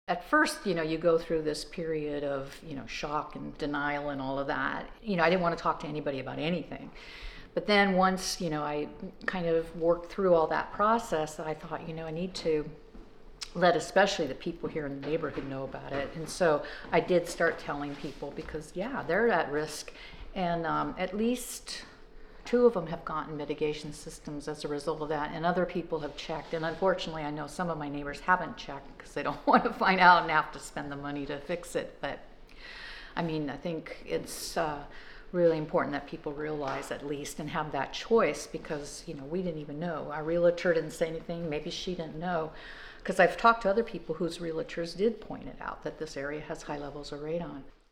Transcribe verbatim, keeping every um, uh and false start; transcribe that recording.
At first, you know, you go through this period of, you know, shock and denial and all of that. You know, I didn't want to talk to anybody about anything. But then once, you know, I kind of worked through all that process, I thought, you know, I need to let especially the people here in the neighborhood know about it. And so I did start telling people because, yeah, they're at risk. And um, at least two of them have gotten mitigation systems as a result of that, and other people have checked. And unfortunately, I know some of my neighbors haven't checked because they don't want to find out and have to spend the money to fix it. But I mean, I think it's uh, really important that people realize at least and have that choice, because, you know, we didn't even know. Our realtor didn't say anything. Maybe she didn't know, because I've talked to other people whose realtors did point it out that this area has high levels of radon.